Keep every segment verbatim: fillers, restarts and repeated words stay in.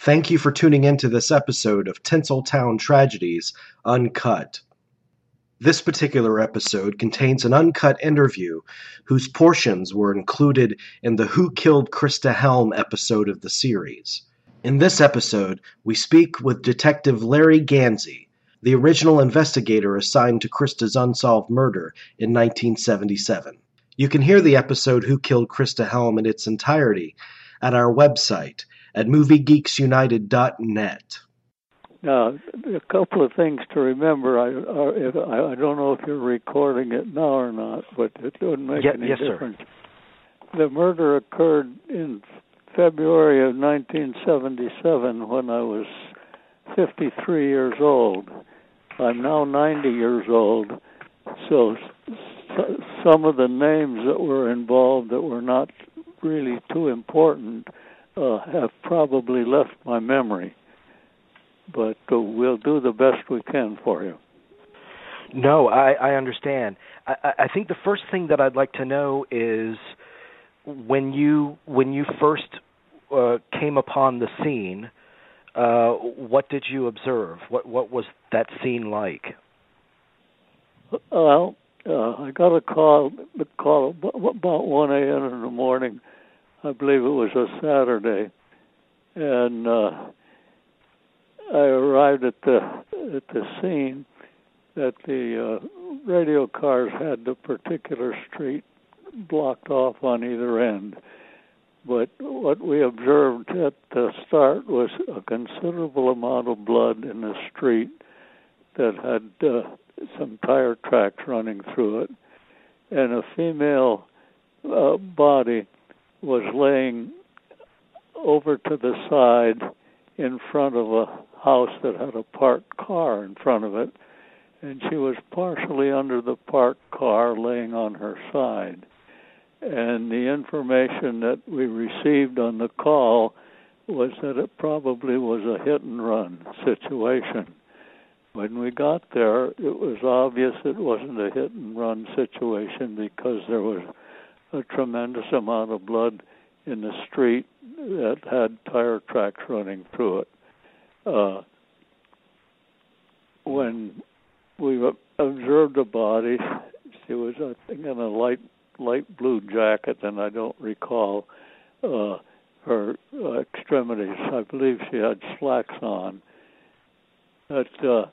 Thank you for tuning in to this episode of Tinseltown Tragedies Uncut. This particular episode contains an uncut interview whose portions were included in the Who Killed Krista Helm episode of the series. In this episode, we speak with Detective Larry Gansey, the original investigator assigned to Krista's unsolved murder in nineteen seventy-seven. You can hear the episode Who Killed Krista Helm in its entirety at our website at movie geeks united dot net. Now, a couple of things to remember. I, I, I don't know if you're recording it now or not, but it doesn't make yeah, any yes, difference. Sir. The murder occurred in February of nineteen seventy-seven when I was fifty-three years old. I'm now ninety years old, so some of the names that were involved that were not really too important uh, have probably left my memory. But uh, we'll do the best we can for you. No, I, I understand. I, I think the first thing that I'd like to know is when you when you first uh, came upon the scene, uh, what did you observe? What what was that scene like? Well, uh, I got a call, a call about one a.m. in the morning. I believe it was a Saturday, and uh, I arrived at the at the scene that the uh, radio cars had the particular street blocked off on either end. But what we observed at the start was a considerable amount of blood in the street that had uh, some tire tracks running through it, and a female uh, body was laying over to the side in front of a house that had a parked car in front of it, and she was partially under the parked car laying on her side. And the information that we received on the call was that it probably was a hit-and-run situation. When we got there, it was obvious it wasn't a hit-and-run situation because there was a tremendous amount of blood in the street that had tire tracks running through it. Uh, when we observed the body, she was, I think, in a light light blue jacket, and I don't recall uh, her uh, extremities. I believe she had slacks on. But uh,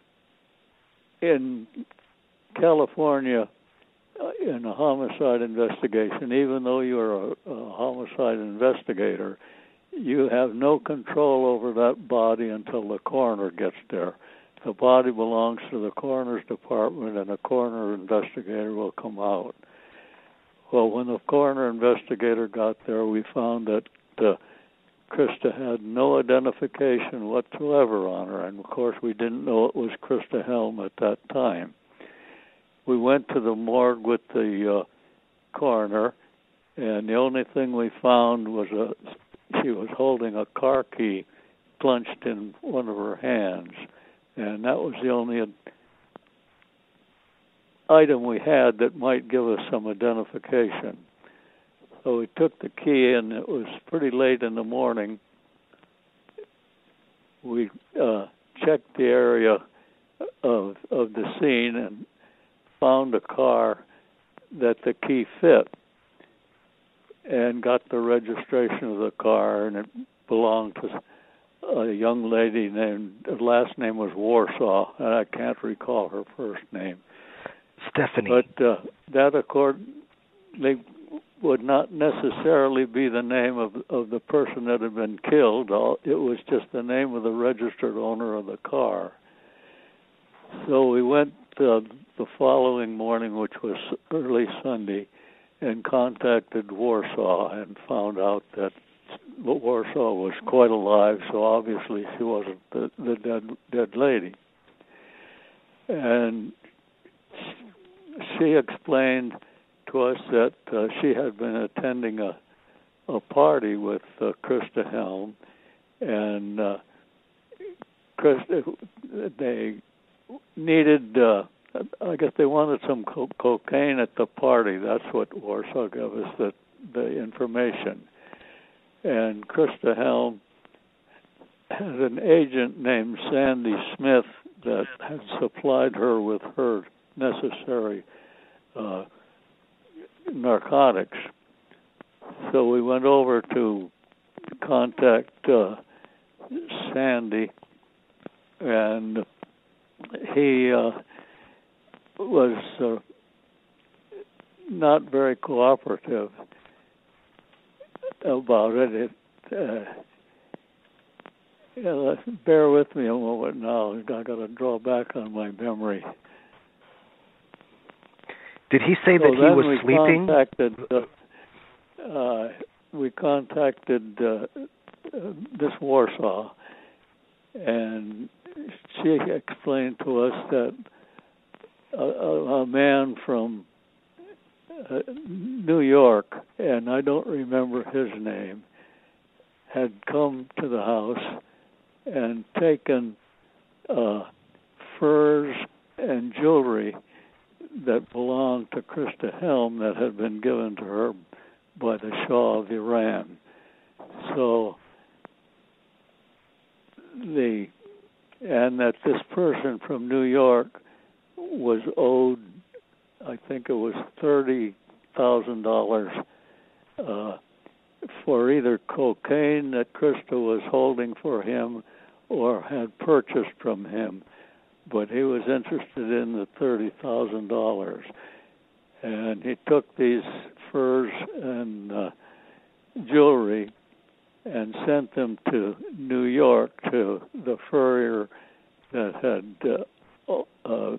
in California, uh, in a homicide investigation, even though you're a, a homicide investigator, you have no control over that body until the coroner gets there. The body belongs to the coroner's department, and a coroner investigator will come out. Well, when the coroner investigator got there, we found that uh, Krista had no identification whatsoever on her, and of course we didn't know it was Krista Helm at that time. We went to the morgue with the uh, coroner, and the only thing we found was a she was holding a car key clenched in one of her hands, and that was the only item we had that might give us some identification. So we took the key, and it was pretty late in the morning. We uh, checked the area of of the scene and found a car that the key fit, and got the registration of the car, and it belonged to a young lady named, her last name was Warsaw, and I can't recall her first name. Stephanie. But uh, that, accordingly, would not necessarily be the name of of the person that had been killed. It was just the name of the registered owner of the car. So we went uh, the following morning, which was early Sunday, and contacted Warsaw and found out that Warsaw was quite alive, so obviously she wasn't the, the dead dead lady. And she explained to us that uh, she had been attending a a party with uh, Krista Helm, and uh, Krista, they needed, uh, I guess they wanted some co- cocaine at the party. That's what Warsaw gave us the, the information. And Krista Helm had an agent named Sandy Smith that had supplied her with her necessary uh, narcotics. So we went over to contact uh, Sandy, and he uh, was uh, not very cooperative about it. It uh, yeah, bear with me a moment now. I got to draw back on my memory. Did he say so that he then was we sleeping? Contacted, uh, uh, we contacted uh, uh, Miss Warsaw, and she explained to us that a, a, a man from uh, New York, and I don't remember his name, had come to the house and taken uh, furs and jewelry that belonged to Christa Helm that had been given to her by the Shah of Iran. So the and that this person from New York was owed, I think it was thirty thousand dollars uh, for either cocaine that Christa was holding for him or had purchased from him, but he was interested in the thirty thousand dollars. And he took these furs and uh, jewelry and sent them to New York to the furrier that had uh, uh,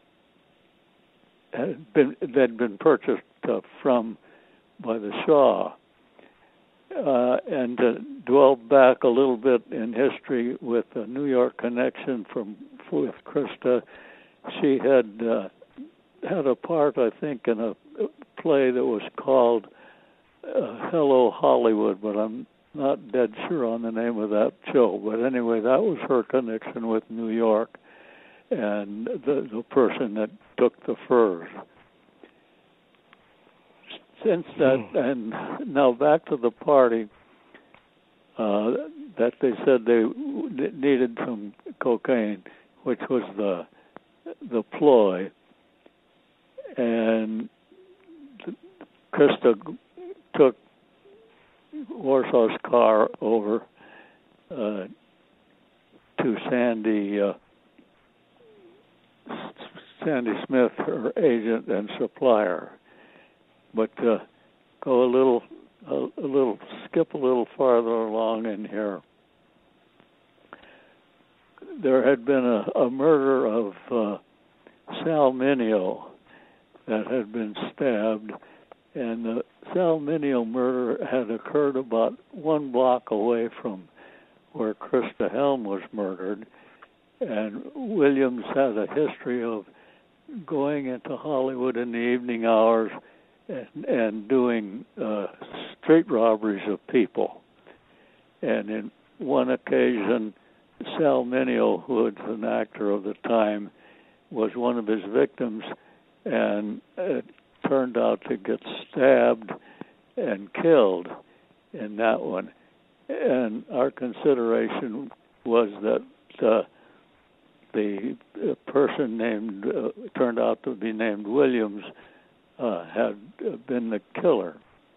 had been that had been purchased uh, from by the Shah. Uh, and to dwell back a little bit in history with the New York connection from with Christa, she had uh, had a part, I think, in a play that was called uh, Hello Hollywood, but I'm not dead sure on the name of that show. But anyway, that was her connection with New York and the, the person that took the furs. Since that, and now back to the party, uh, that they said they needed some cocaine, which was the the ploy, and Christa took Warsaw's car over uh, to Sandy uh, Sandy Smith, her agent and supplier. But uh, go a little, a, a little, skip a little farther along in here. There had been a, a murder of uh, Sal Mineo that had been stabbed, and the Sal Mineo murder had occurred about one block away from where Christa Helm was murdered, and Williams had a history of going into Hollywood in the evening hours and, and doing uh, street robberies of people. And in one occasion, Sal Mineo, who was an actor of the time, was one of his victims, and it turned out to get stabbed and killed in that one. And our consideration was that uh, the person named, uh, turned out to be named Williams, uh, had been the killer.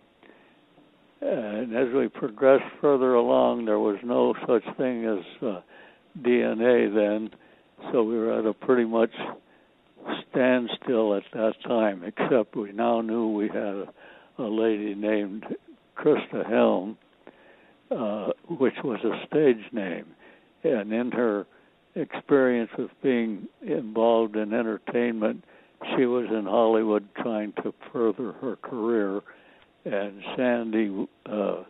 And as we progressed further along, there was no such thing as uh, D N A then, so we were at a pretty much standstill at that time, except we now knew we had a, a lady named Christa Helm, uh, which was a stage name. And in her experience with being involved in entertainment, she was in Hollywood trying to further her career. And Sandy uh,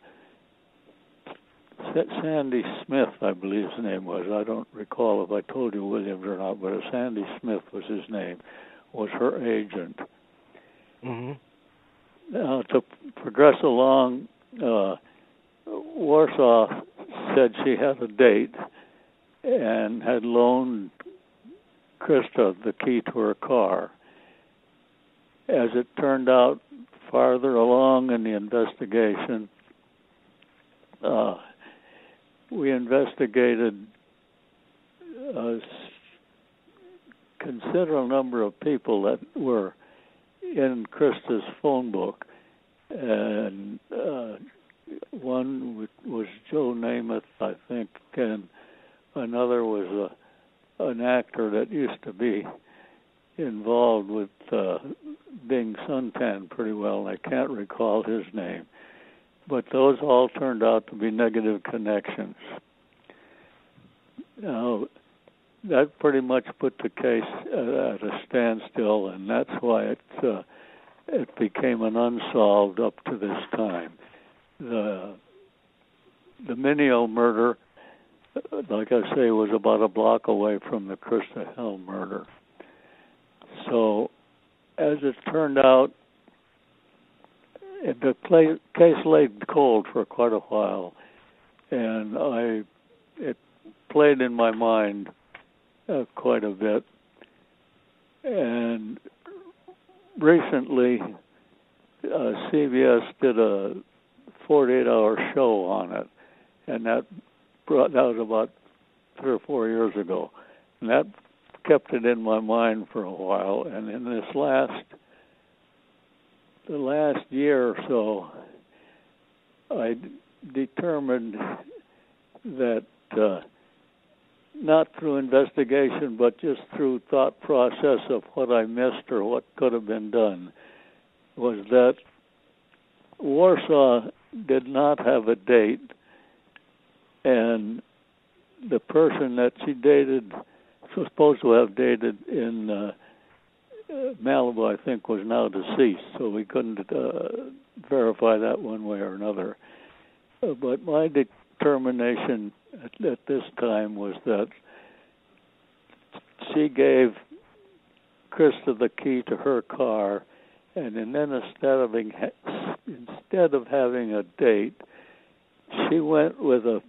Sandy Smith, I believe his name was. I don't recall if I told you Williams or not, but Sandy Smith was his name, was her agent. Mm-hmm. Now, to progress along, uh, Warsaw said she had a date and had loaned Christa the key to her car. As it turned out, farther along in the investigation, uh, we investigated a considerable number of people that were in Krista's phone book, and uh, one was Joe Namath, I think, and another was a, an actor that used to be involved with uh, Bing Suntan pretty well, and I can't recall his name. But those all turned out to be negative connections. Now, that pretty much put the case at a standstill, and that's why it uh, it became an unsolved up to this time. The the Mineo murder, like I say, was about a block away from the Krista Helm murder. So, as it turned out, it, the play, case lay cold for quite a while, and I it played in my mind uh, quite a bit. And recently, uh, C B S did a forty-eight hour show on it, and that brought that was about three or four years ago, and that kept it in my mind for a while. And in this last the last year or so, I d- determined that uh, not through investigation, but just through thought process of what I missed or what could have been done, was that Warsaw did not have a date, and the person that she dated, was supposed to have dated in uh, Malibu, I think, was now deceased, so we couldn't uh, verify that one way or another. Uh, but my determination at, at this time was that she gave Krista the key to her car, and then instead of being, instead of having a date, she went with a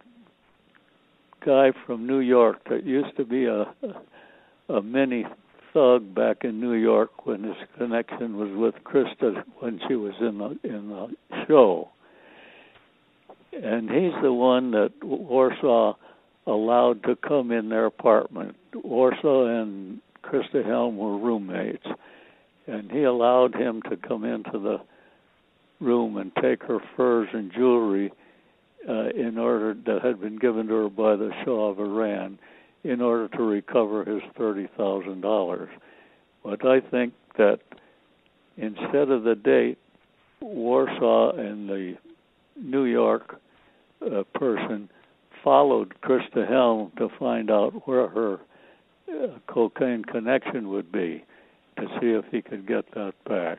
guy from New York that used to be a a mini thug back in New York when his connection was with Krista when she was in the in the show. And he's the one that Warsaw allowed to come in their apartment. Warsaw and Krista Helm were roommates, and he allowed him to come into the room and take her furs and jewelry uh, in order that had been given to her by the Shah of Iran in order to recover his thirty thousand dollars. But I think that instead of the date, Warsaw and the New York uh, person followed Krista Helm to find out where her uh, cocaine connection would be, to see if he could get that back.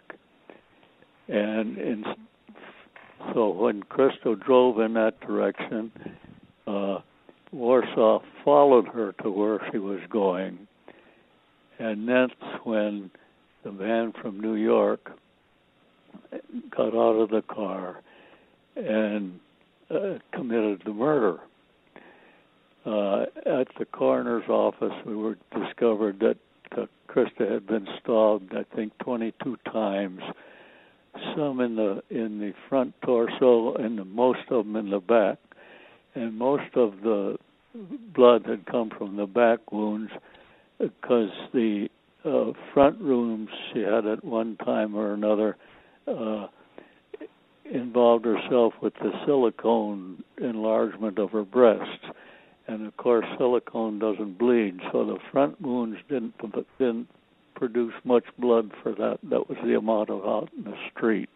And in, so when Krista drove in that direction, uh, Warsaw followed her to where she was going, and that's when the man from New York got out of the car and uh, committed the murder. Uh, at the coroner's office, we were discovered that uh, Krista had been stabbed, I think, twenty-two times, some in the in the front torso and the, most of them in the back. And most of the blood had come from the back wounds because the uh, front wounds she had at one time or another uh, involved herself with the silicone enlargement of her breasts. And, of course, silicone doesn't bleed, so the front wounds didn't, didn't produce much blood for that. That was the amount of out in the street.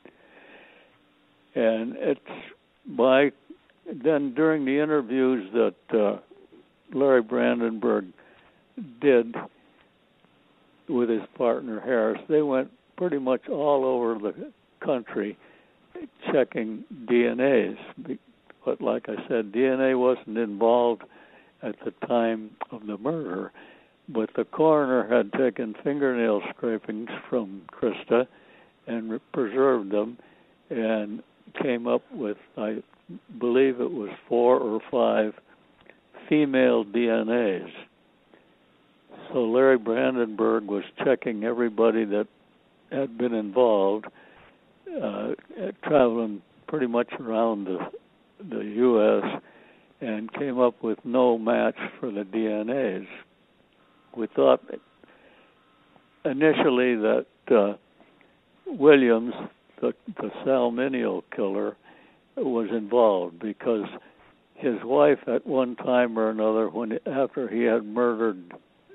And it's by... Then during the interviews that uh, Larry Brandenburg did with his partner Harris, they went pretty much all over the country checking D N As. But like I said, D N A wasn't involved at the time of the murder, but the coroner had taken fingernail scrapings from Krista and preserved them and came up with, I believe it was four or five female D N As. So Larry Brandenburg was checking everybody that had been involved, uh, traveling pretty much around the, the U S and came up with no match for the D N As. We thought initially that uh, Williams, the, the Salminio killer, was involved because his wife at one time or another, when after he had murdered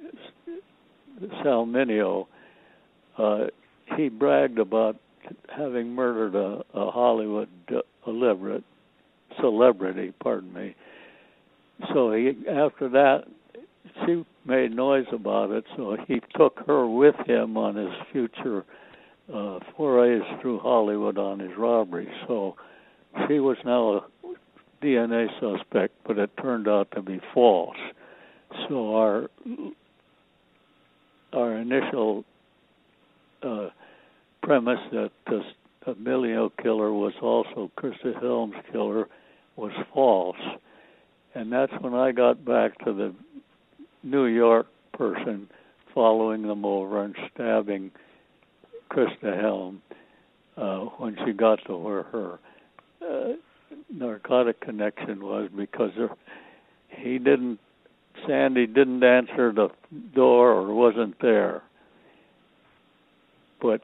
Salminio, uh, he bragged about having murdered a, a Hollywood uh, celebrity, celebrity, pardon me. So he, after that, she made noise about it, so he took her with him on his future uh, forays through Hollywood on his robberies. So she was now a D N A suspect, but it turned out to be false. So our our initial uh, premise that the Emilio killer was also Krista Helms' killer was false. And that's when I got back to the New York person following them over and stabbing Krista Helm uh, when she got to where her uh, narcotic connection was, because her, he didn't, Sandy didn't answer the door or wasn't there. But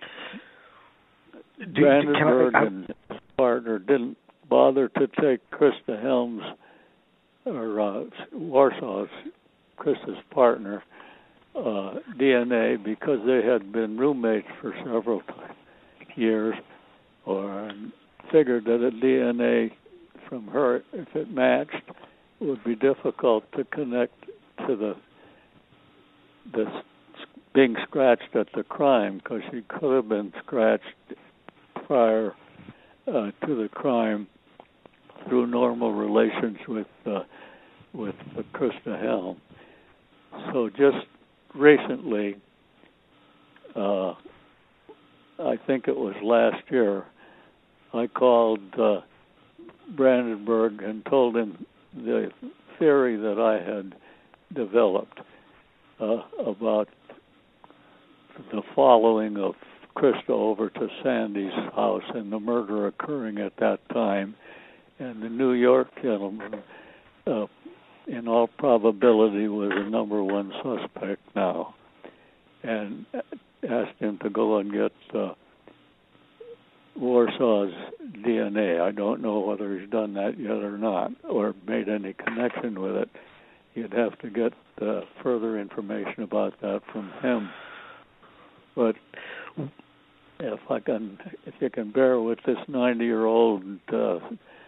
Do, Brandenburg I, I, and his partner didn't bother to take Krista Helms or uh, Warsaw's, Krista's partner, uh, D N A, because they had been roommates for several years, or figured that a D N A from her, if it matched, would be difficult to connect to the the being scratched at the crime, because she could have been scratched prior uh, to the crime through normal relations with uh, with uh, Krista Helm. So just recently, uh, I think it was last year, I called uh, Brandenburg and told him the theory that I had developed uh, about the following of Krista over to Sandy's house and the murder occurring at that time. And the New York gentleman, uh, in all probability, was the number one suspect now, and asked him to go and get uh, Warsaw's D N A. I don't know whether he's done that yet or not, or made any connection with it. You'd have to get uh, further information about that from him. But if I can, if you can bear with this ninety-year-old uh,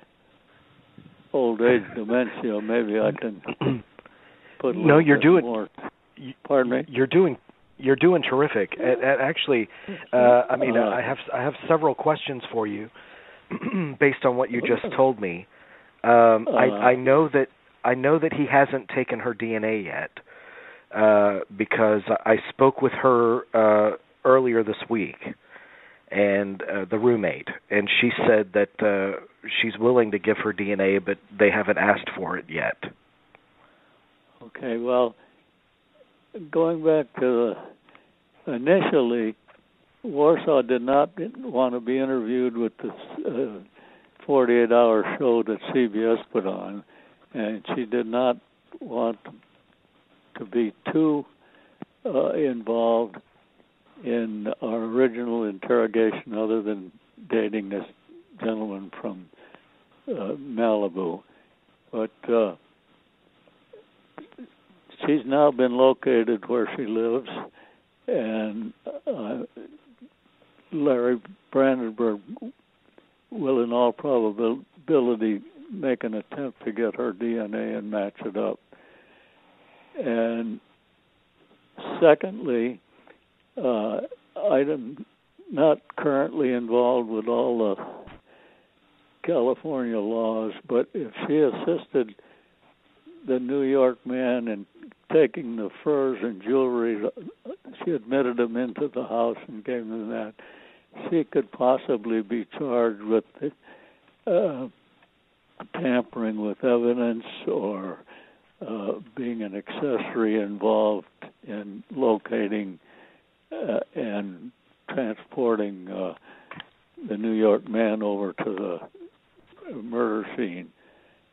old age dementia, maybe I can put a no, you're doing. More. Pardon me. You're doing. You're doing terrific. And, and actually, uh, I mean, uh, I have I have several questions for you, based on what you just told me. Um, uh, I, I know that I know that he hasn't taken her D N A yet, uh, because I spoke with her uh, earlier this week, and uh, the roommate, and she said that uh, she's willing to give her D N A, but they haven't asked for it yet. Okay, well, going back to the, initially, Warsaw did not want to be interviewed with this uh, forty-eight hour show that C B S put on, and she did not want to be too uh, involved in our original interrogation, other than dating this gentleman from uh, Malibu. But uh, she's now been located where she lives, and uh, Larry Brandenburg will in all probability make an attempt to get her D N A and match it up. And secondly, uh, I'm not currently involved with all the California laws, but if she assisted the New York man in taking the furs and jewelry, she admitted them into the house and gave them that, she could possibly be charged with uh, tampering with evidence, or uh, being an accessory involved in locating uh, and transporting uh, the New York man over to the murder scene.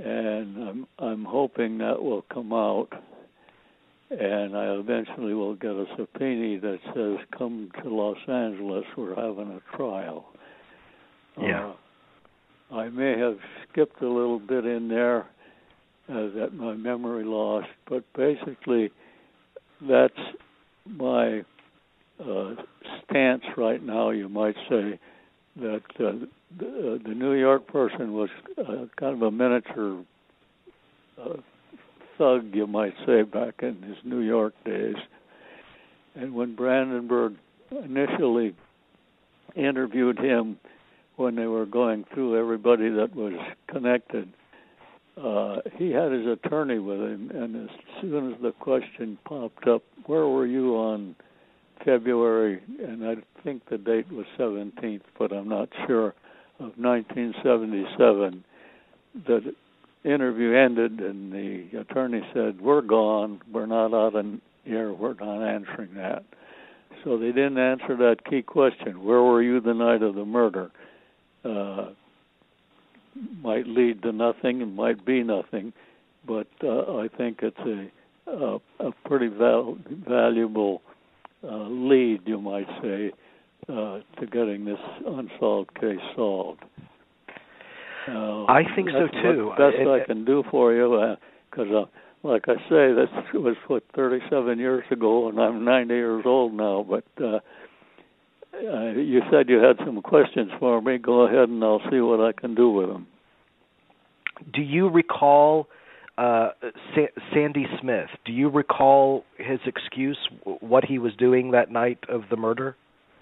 and I'm I'm hoping that will come out, and I eventually will get a subpoena that says, "Come to Los Angeles. We're having a trial." Yeah. Uh, I may have skipped a little bit in there uh, that my memory lost, but basically, that's my uh, stance right now. You might say that uh, the, uh, the New York person was uh, kind of a miniature uh, thug, you might say, back in his New York days. And when Brandenburg initially interviewed him, when they were going through everybody that was connected, uh, he had his attorney with him, and as soon as the question popped up, where were you on February, and I think the date was seventeenth, but I'm not sure, of nineteen seventy-seven, the interview ended, and the attorney said, "We're gone. We're not out in here. We're not answering that." So they didn't answer that key question, where were you the night of the murder? Uh, might lead to nothing and might be nothing, but uh, I think it's a, a, a pretty val- valuable uh, lead, you might say, uh, to getting this unsolved case solved. Uh, I think so too. That's the best it, I can do for you, because, uh, uh, like I say, this was what thirty-seven years ago, and I'm ninety years old now. But uh, uh, you said you had some questions for me. Go ahead, and I'll see what I can do with them. Do you recall uh, Sa- Sandy Smith? Do you recall his excuse, what he was doing that night of the murder?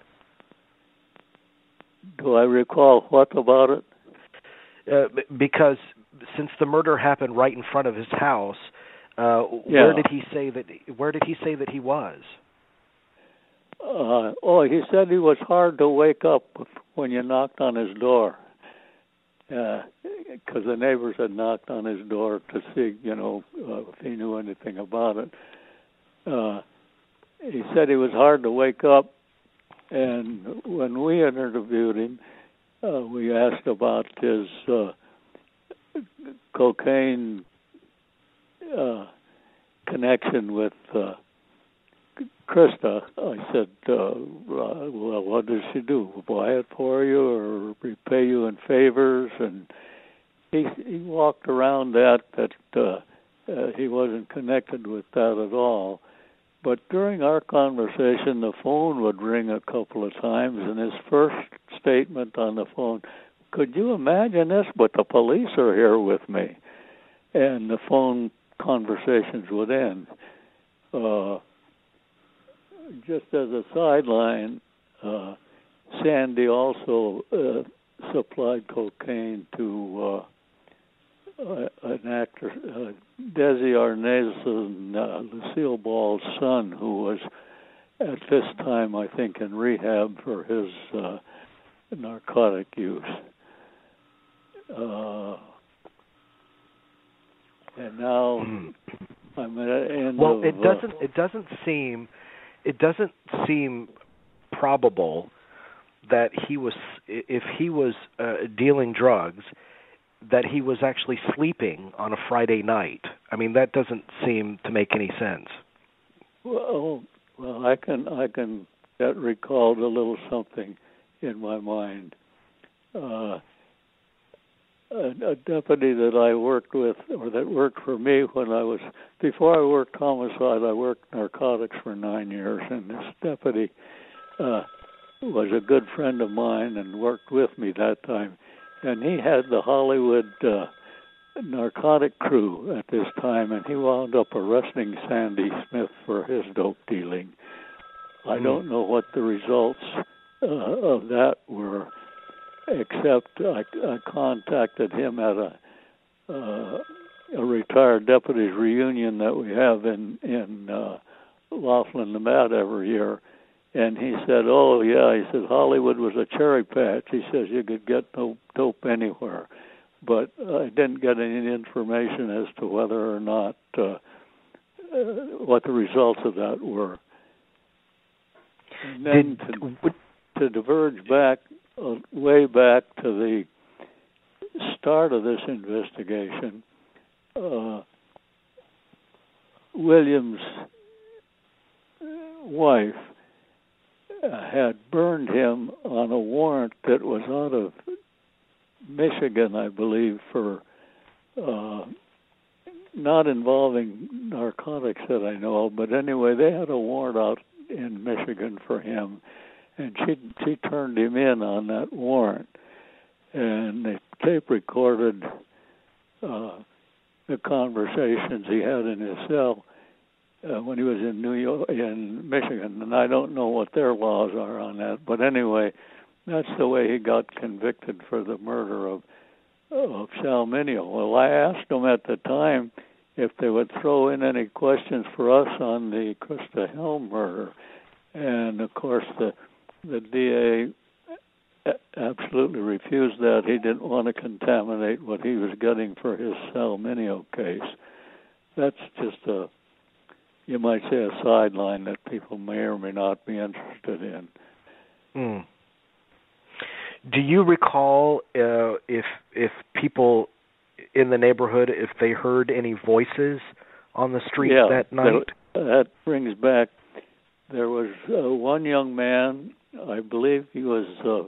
Do I recall what about it? Uh, because since the murder happened right in front of his house, uh, yeah. where did he say that? Where did he say that he was? Uh, oh, he said he was hard to wake up when you knocked on his door, because uh, the neighbors had knocked on his door to see, you know, uh, if he knew anything about it. Uh, he said he was hard to wake up, and when we interviewed him, uh, we asked about his uh, cocaine uh, connection with uh, Krista. I said, uh, well, what does she do? Buy it for you or repay you in favors? And he, he walked around that, that uh, uh, he wasn't connected with that at all. But during our conversation, the phone would ring a couple of times, and his first statement on the phone, "Could you imagine this? But the police are here with me." And the phone conversations would end. Uh, just as a sideline, uh, Sandy also uh, supplied cocaine to uh, uh, an actor, uh, Desi Arnaz and uh, Lucille Ball's son, who was at this time, I think, in rehab for his uh, narcotic use. Uh, and now I'm at the end well, of... it doesn't. Uh, it doesn't seem. It doesn't seem probable that he was, if he was uh, dealing drugs, that he was actually sleeping on a Friday night. I mean, that doesn't seem to make any sense. Well, well, I can I can get recalled a little something in my mind. Uh, a, a deputy that I worked with, or that worked for me when I was, before I worked homicide, I worked narcotics for nine years, and this deputy uh, was a good friend of mine and worked with me that time. And he had the Hollywood uh, narcotic crew at this time, and he wound up arresting Sandy Smith for his dope dealing. I mm. don't know what the results uh, of that were, except I, I contacted him at a uh, a retired deputies reunion that we have in in uh, Laughlin, Nevada every year. And he said, oh, yeah, he said, Hollywood was a cherry patch. He says you could get no dope anywhere. But I didn't get any information as to whether or not, uh, uh, what the results of that were. And then to, to diverge back, uh, way back to the start of this investigation, uh, Williams' wife had burned him on a warrant that was out of Michigan, I believe, for uh, not involving narcotics that I know of, but anyway, they had a warrant out in Michigan for him, and she she turned him in on that warrant, and they tape recorded uh, the conversations he had in his cell uh, when he was in New York, in Michigan, and I don't know what their laws are on that, but anyway, that's the way he got convicted for the murder of of Sal Mineo. Well, I asked them at the time if they would throw in any questions for us on the Krista Helm murder, and of course the the D A absolutely refused that. He didn't want to contaminate what he was getting for his Sal Mineo case. That's just a, you might say, a sideline that people may or may not be interested in. Mm. Do you recall uh, if if people in the neighborhood, if they heard any voices on the street yeah, that night? That, that brings back, there was uh, one young man, I believe he was uh,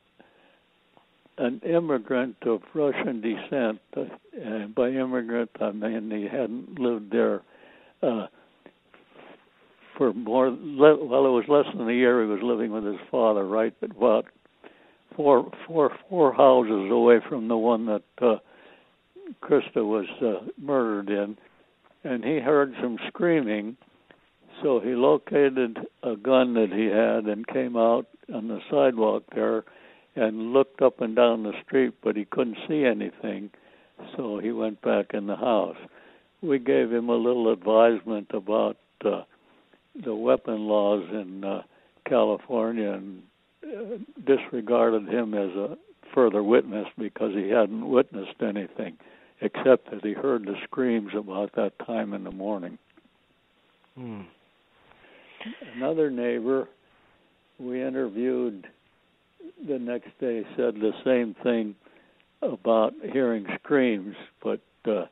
an immigrant of Russian descent. Uh, and by immigrant, I mean he hadn't lived there uh, for more, well, it was less than a year he was living with his father, right? But about Four, four, four houses away from the one that uh, Krista was uh, murdered in, and he heard some screaming. So he located a gun that he had and came out on the sidewalk there and looked up and down the street, but he couldn't see anything. So he went back in the house. We gave him a little advisement about uh, the weapon laws in uh, California, and Uh, disregarded him as a further witness because he hadn't witnessed anything except that he heard the screams about that time in the morning. Hmm. Another neighbor we interviewed the next day said the same thing about hearing screams, but uh,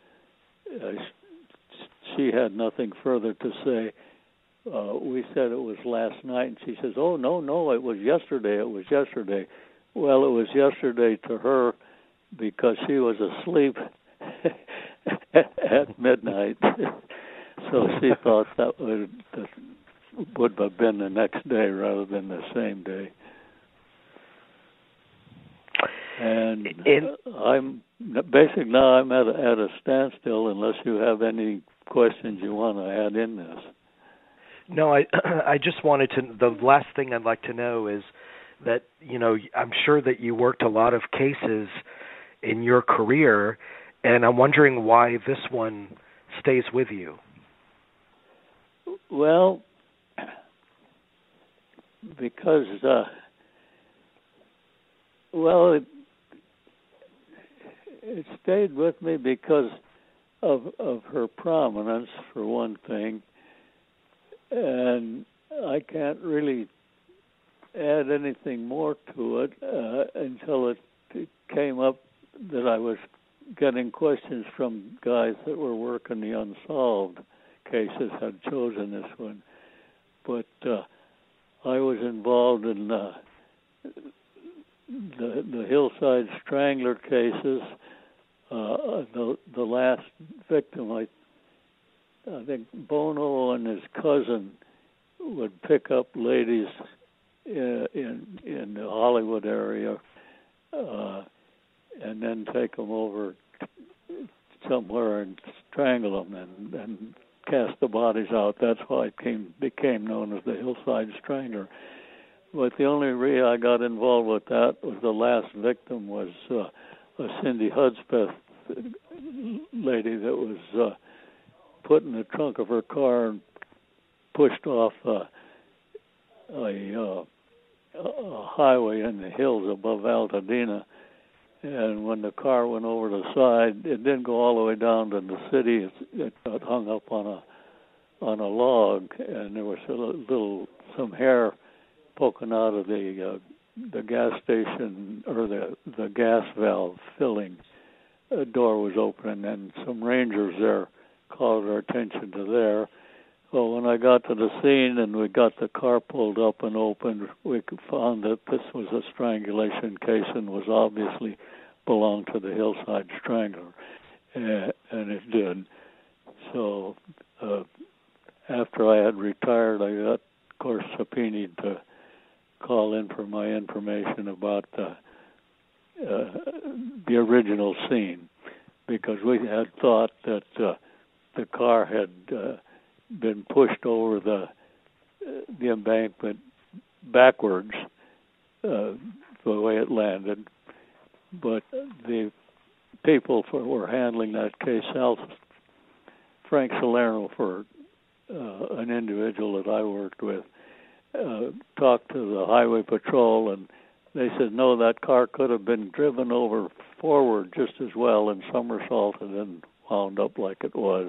she had nothing further to say. Uh, we said it was last night, and she says, oh, no, no, it was yesterday, it was yesterday. Well, it was yesterday to her because she was asleep at midnight. So she thought that would, that would have been the next day rather than the same day. And In, I'm basically now I'm at a, at a standstill unless you have any questions you want to add in this. No, I I just wanted to, the last thing I'd like to know is that, you know, I'm sure that you worked a lot of cases in your career, and I'm wondering why this one stays with you. Well, because, uh, well, it, it stayed with me because of of her prominence, for one thing. And I can't really add anything more to it uh, until it, it came up that I was getting questions from guys that were working the unsolved cases, had chosen this one. But uh, I was involved in uh, the, the Hillside Strangler cases. Uh, the, the last victim, I I think Bono and his cousin would pick up ladies in in, in the Hollywood area uh, and then take them over somewhere and strangle them and, and cast the bodies out. That's why it came, became known as the Hillside Strangler. But the only reason I got involved with that was the last victim was uh, a Cindy Hudspeth lady that was uh, put in the trunk of her car and pushed off uh, a, uh, a highway in the hills above Altadena. And when the car went over the side, it didn't go all the way down to the city. It, it got hung up on a on a log, and there was a little some hair poking out of the uh, the gas station or the the gas valve filling a door was open, and some rangers there called our attention to there. Well, when I got to the scene and we got the car pulled up and opened, we found that this was a strangulation case and was obviously belonged to the Hillside Strangler, and, and it did. So uh, after I had retired, I got, of course, subpoenaed to call in for my information about the uh, the original scene, because we had thought that uh, the car had uh, been pushed over the uh, the embankment backwards uh, the way it landed, but the people who were handling that case, Al, Frank Salerno, for uh, an individual that I worked with, uh, talked to the highway patrol, and they said, no, that car could have been driven over forward just as well and somersaulted and wound up like it was.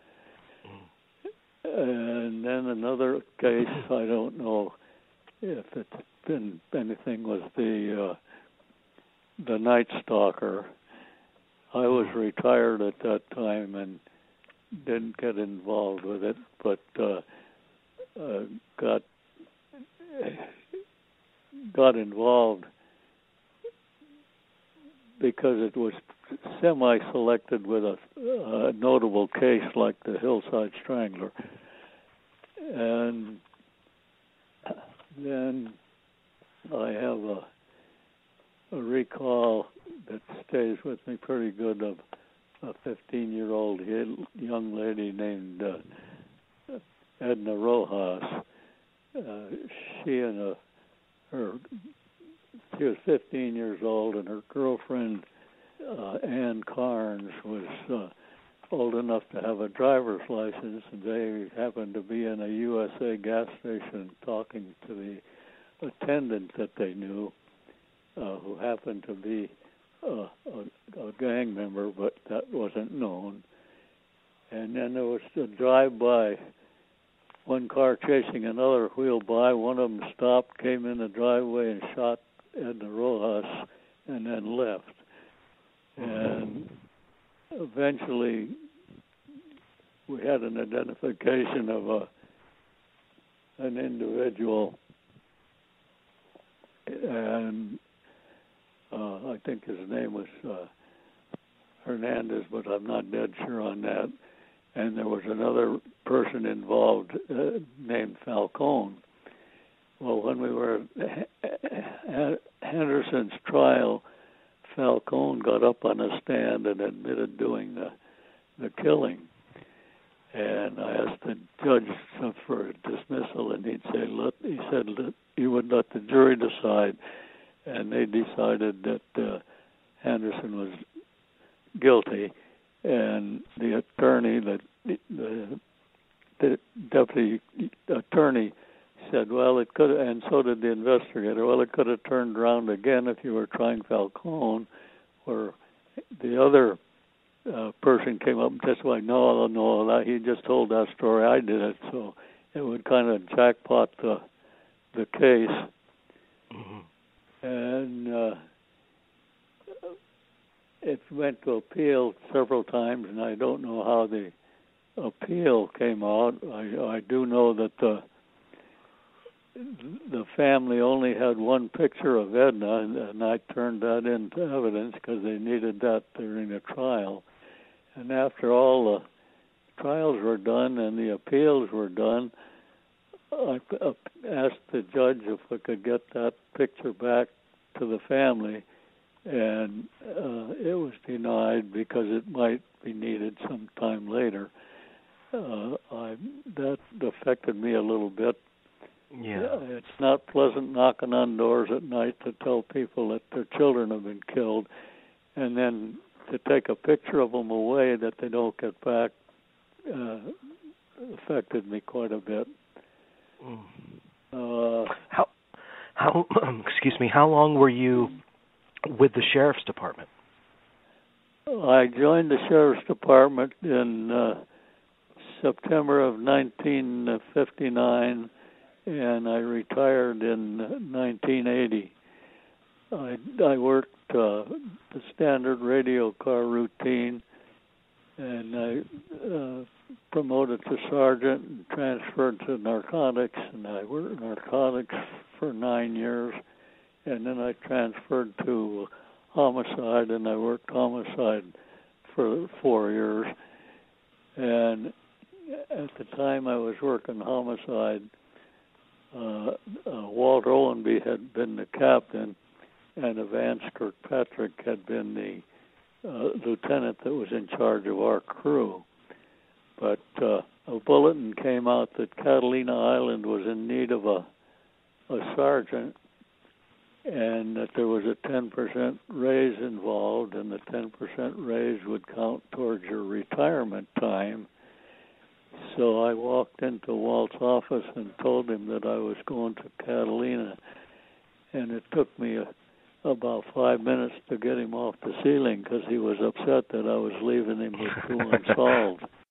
And then another case, I don't know if it's been anything, was the uh, the Night Stalker. I was retired at that time and didn't get involved with it, but uh, uh, got got involved because it was semi-selected with a, a notable case like the Hillside Strangler. And then I have a, a recall that stays with me pretty good of a fifteen-year-old young lady named uh, Edna Rojas. Uh, she and a, her, she was fifteen years old, and her girlfriend, uh, Ann Carnes, was uh, old enough to have a driver's license, and they happened to be in a U S A gas station talking to the attendant that they knew, uh, who happened to be uh, a, a gang member, but that wasn't known. And then there was a drive-by, one car chasing another wheeled by. One of them stopped, came in the driveway, and shot Edna Rojas, and then left. And eventually, we had an identification of a an individual, and uh, I think his name was uh, Hernandez, but I'm not dead sure on that. And there was another person involved uh, named Falcone. Well, when we were at Henderson's trial, Falcone got up on a stand and admitted doing the, the killing. And I asked the judge for a dismissal, and he'd say, let, he said that he would let the jury decide. And they decided that uh, Henderson was guilty. And the attorney, the, the, the deputy attorney, said, well, it could, and so did the investigator, well, it could have turned around again if you were trying Falcone, where the other uh, person came up and testified, no, no, that, he just told that story, I did it, so it would kind of jackpot the the case. Mm-hmm. And uh, it went to appeal several times, and I don't know how the appeal came out. I, I do know that the the family only had one picture of Edna, and, and I turned that into evidence because they needed that during the trial. And after all the trials were done and the appeals were done, I asked the judge if I could get that picture back to the family, and uh, it was denied because it might be needed some time later. Uh, I, that affected me a little bit. Yeah. It's not pleasant knocking on doors at night to tell people that their children have been killed, and then to take a picture of them away that they don't get back uh, affected me quite a bit. Mm. Uh, how, how, excuse me, how long were you with the sheriff's department? I joined the sheriff's department in uh, September of nineteen fifty-nine, and I retired in nineteen eighty. I, I worked uh, the standard radio car routine, and I uh, promoted to sergeant and transferred to narcotics, and I worked narcotics for nine years, and then I transferred to homicide, and I worked homicide for four years. And at the time I was working homicide, uh, uh, Walt Owenby had been the captain, and Vance Kirkpatrick had been the uh, lieutenant that was in charge of our crew. But uh, a bulletin came out that Catalina Island was in need of a, a sergeant, and that there was a ten percent raise involved, and the ten percent raise would count towards your retirement time. So I walked into Walt's office and told him that I was going to Catalina, and it took me a, about five minutes to get him off the ceiling because he was upset that I was leaving him with two unsolved.